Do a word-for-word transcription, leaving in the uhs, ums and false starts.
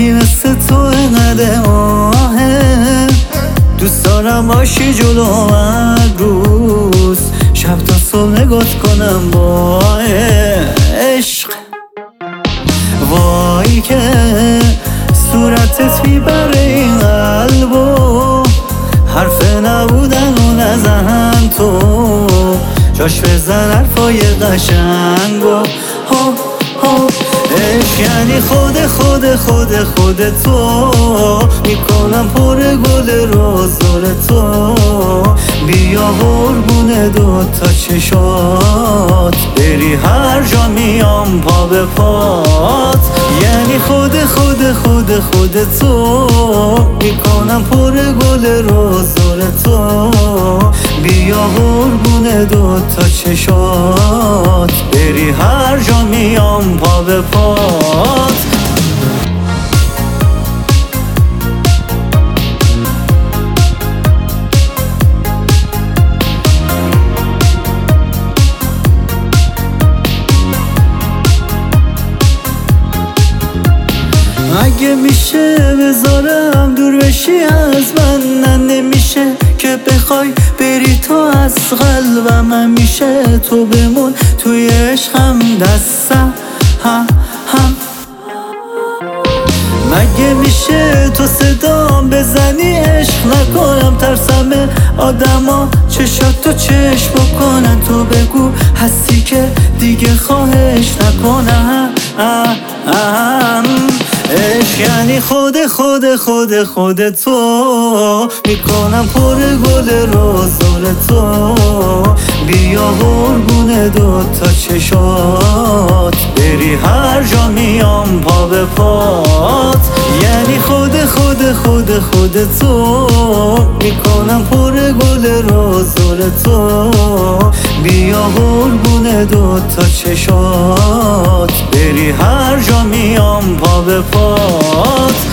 یکی مثل تو اینقدر آهه دوست دارم باشی جلو هر روز شب تا صبح نگات کنم با عشق وای که صورتت میبره این قلبو حرف نبودن و نزن تو جاش بزن حرفای قشنگو ها ها عشق یعنی خود خود خود خود تو میکنم پر گل روزور تو بیا قربون دوتا چشات بری هر جا میام پا به پات یعنی خود خود خود خود تو میکنم پر گل روزور تو بیا قربون دوتا چشات بری هر جا میام پا به پات اگه میشه بذارم دور بشی از من نه نمیشه که بخوای بری تو از قلبم همیشه تو بمون توی عشقم دستم هم هم مگه میشه تو صدام بزنی عشق نکنم ترسمه آدما چشاتو چشم بکنن تو بگو هستی که دیگه خواهش نکنم عشق یعنی خود خود خود خود تو میکنم پر گل روزور تو بیا قربون دوتا چشات بری هر جا میام پا به پات یعنی خود خود خود خود تو میکنم پر گل روزور تو بیا قربون دوتا چشات بری هر جا میام پا به پات